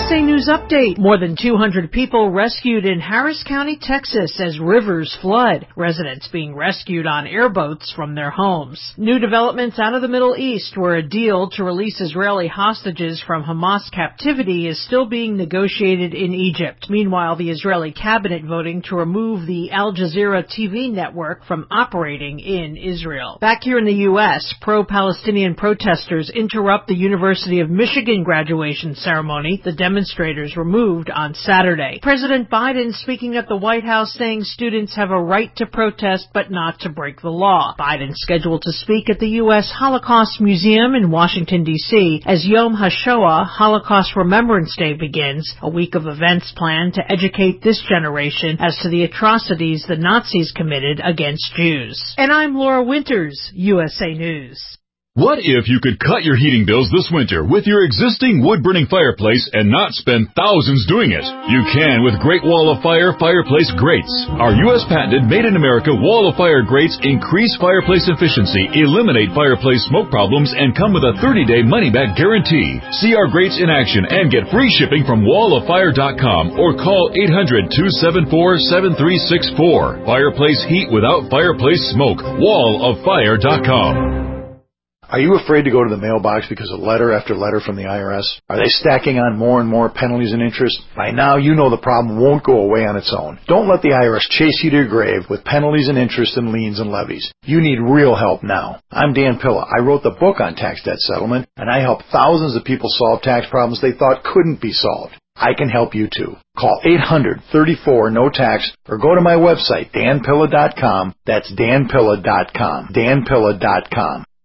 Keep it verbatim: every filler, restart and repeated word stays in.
A News Update. More than two hundred people rescued in Harris County, Texas as rivers flood. Residents being rescued on airboats from their homes. New developments out of the Middle East, where a deal to release Israeli hostages from Hamas captivity is still being negotiated in Egypt. Meanwhile, the Israeli cabinet voting to remove the Al Jazeera T V network from operating in Israel. Back here in the U S, pro-Palestinian protesters interrupt the University of Michigan graduation ceremony. The demonstrators were moved on Saturday. President Biden speaking at the White House saying students have a right to protest but not to break the law. Biden scheduled to speak at the U S Holocaust Museum in Washington, D C as Yom HaShoah, Holocaust Remembrance Day, begins, a week of events planned to educate this generation as to the atrocities the Nazis committed against Jews. And I'm Laura Winters, U S A News. What if you could cut your heating bills this winter with your existing wood-burning fireplace and not spend thousands doing it? You can with Great Wall of Fire fireplace grates. Our U S patented made-in-America Wall of Fire grates increase fireplace efficiency, eliminate fireplace smoke problems, and come with a thirty-day money-back guarantee. See our grates in action and get free shipping from wall of fire dot com or call eight hundred, two seven four, seven three six four. Fireplace heat without fireplace smoke. wall of fire dot com. Are you afraid to go to the mailbox because of letter after letter from the I R S? Are they stacking on more and more penalties and interest? By now, you know the problem won't go away on its own. Don't let the I R S chase you to your grave with penalties and interest and liens and levies. You need real help now. I'm Dan Pilla. I wrote the book on tax debt settlement, and I help thousands of people solve tax problems they thought couldn't be solved. I can help you too. Call eight hundred, thirty-four, no tax or go to my website, dan pilla dot com. That's dan pilla dot com. dan pilla dot com.